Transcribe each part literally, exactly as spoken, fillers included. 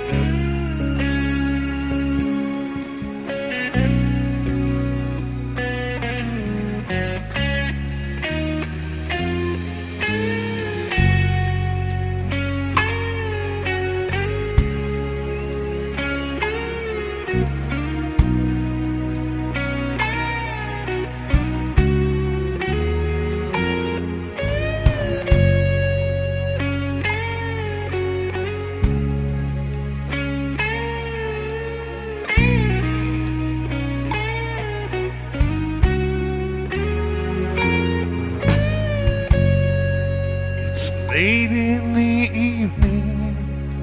Late in the evening,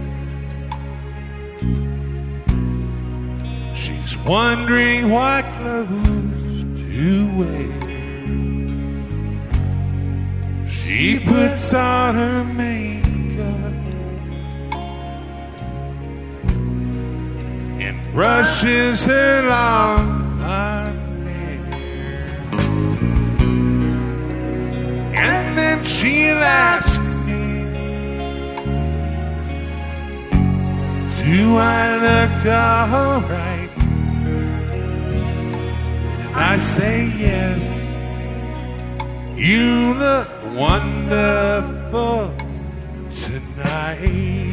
she's wondering what clothes to wear. She puts on her makeup and brushes her long blonde hair, and then she'll ask, do I look alright? I say yes. You look wonderful tonight.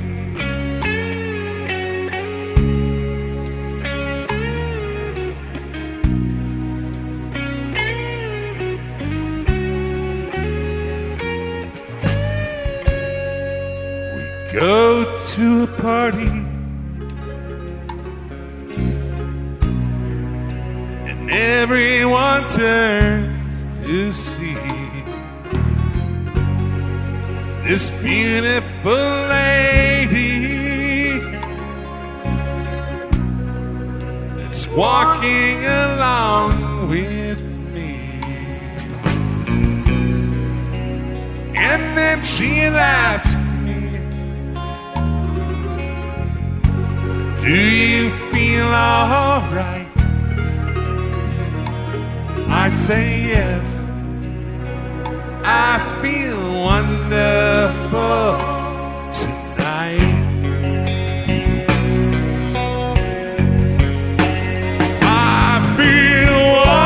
Go to a party and everyone turns to see this beautiful lady that's walking along with me. And then she'll ask, do you feel alright? I say yes. I feel wonderful tonight. I feel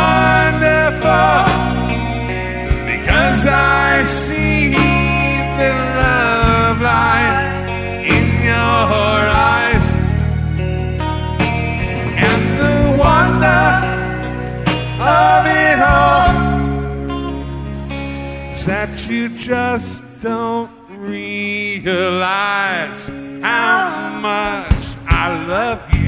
wonderful because I see the love light in your eyes. Of it all is that you just don't realize how much I love you.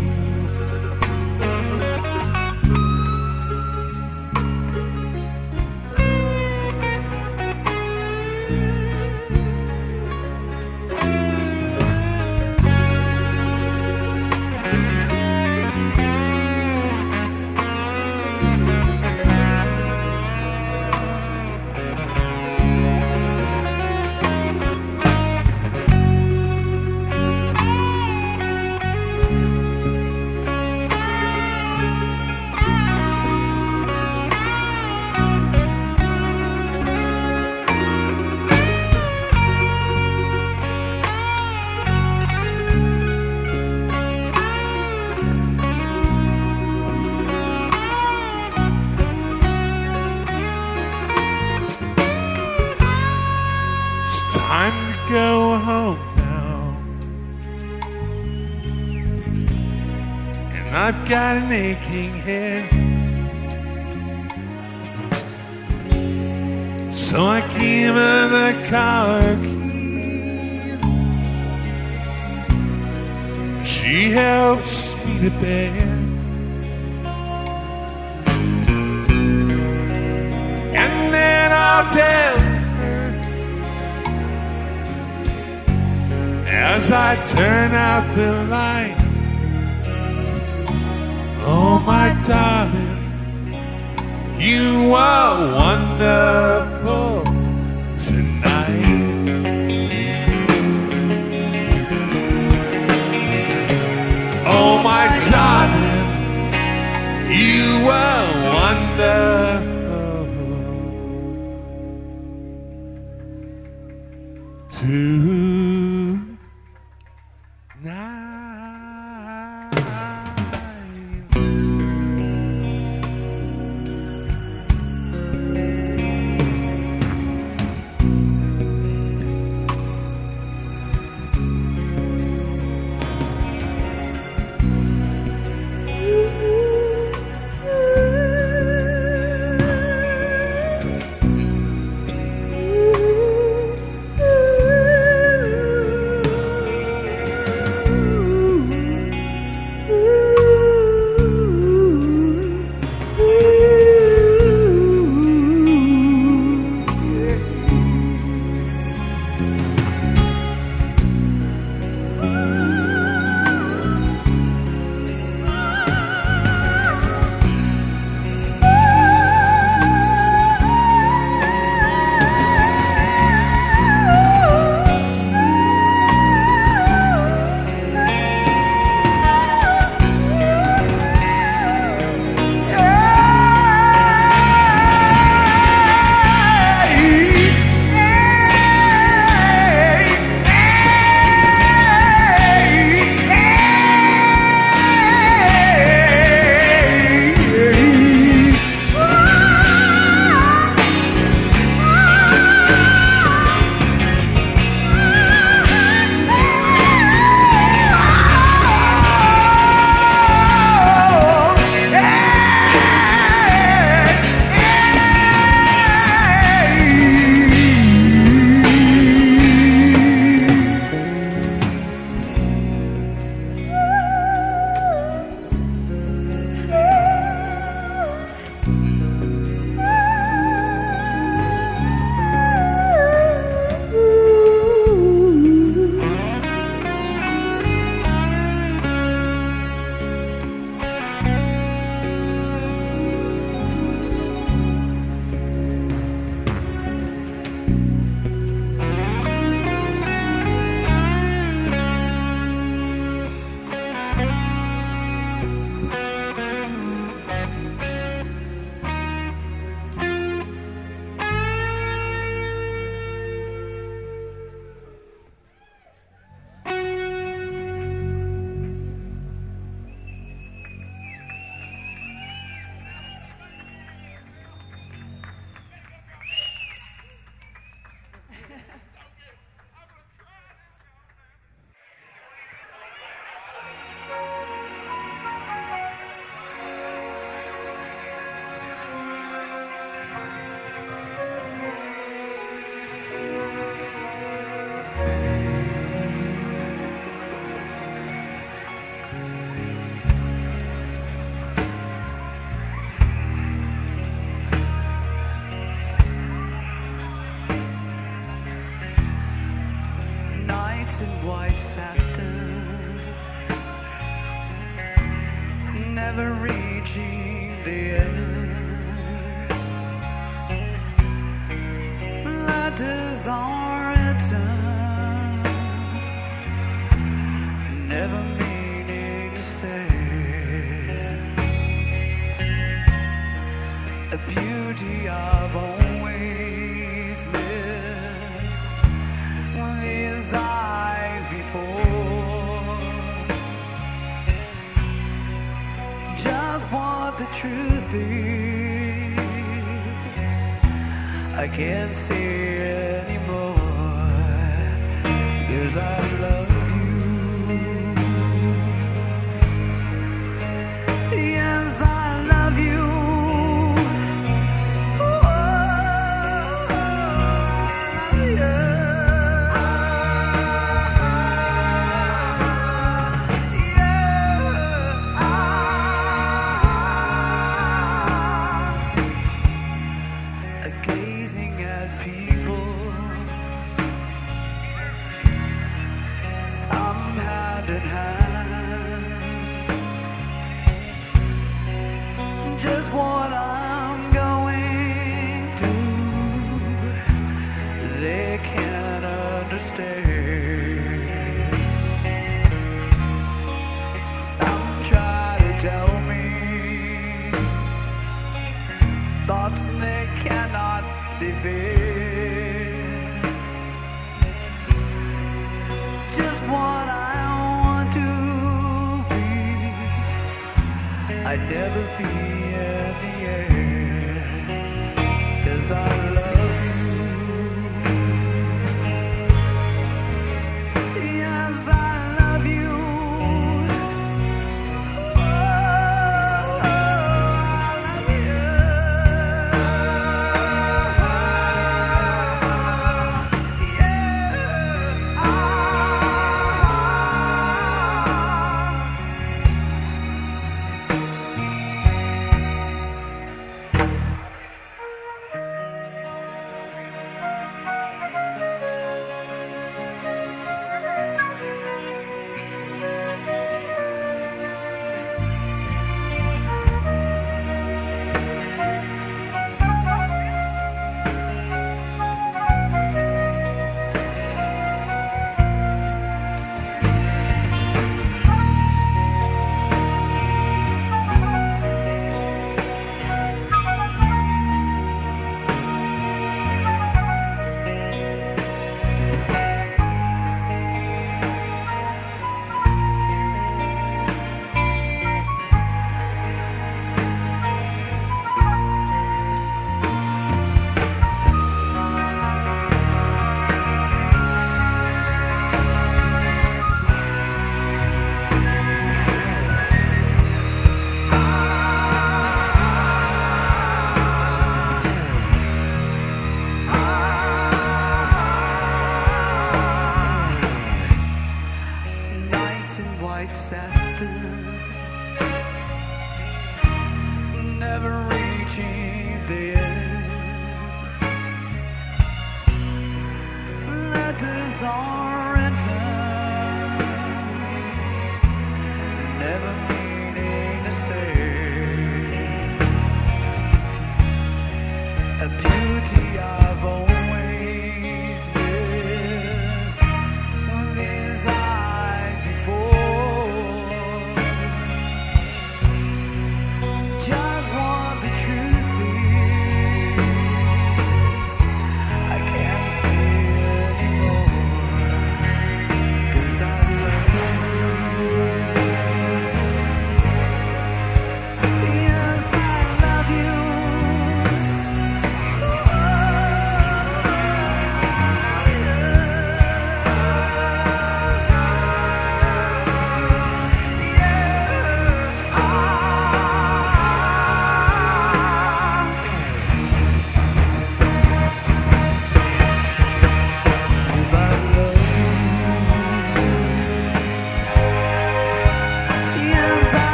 Time to go home now, and I've got an aching head, so I give her the car keys. She helps me to bed, and then I'll tell as I turn out the light, oh my darling, you are wonderful tonight. Oh my darling, you are wonderful tonight. night. Nights in white satin, never reaching the end. Letters are written, never meaning to say. The beauty of always missed with his eyes before. Just what the truth is, I can't see anymore. 'Cause I love you. Yes, I love you. Gazing at people, some hand in hand. Just what I'm going through, they can't understand. Some try to tell me thoughts they cannot defeat. Just what I want. I'd never be in the air, 'cause I love you. Yes, I love you. Oh, I love you. Yeah, I white satin, never reaching the end. Letters are written, never meaning to say. A beauty I've always missed with these eyes before. Just what the truth is, I can't say anymore, 'cause I love you. Yes, I love you.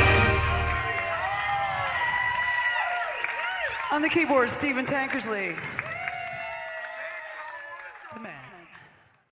On the keyboard, Stephen Tankersley.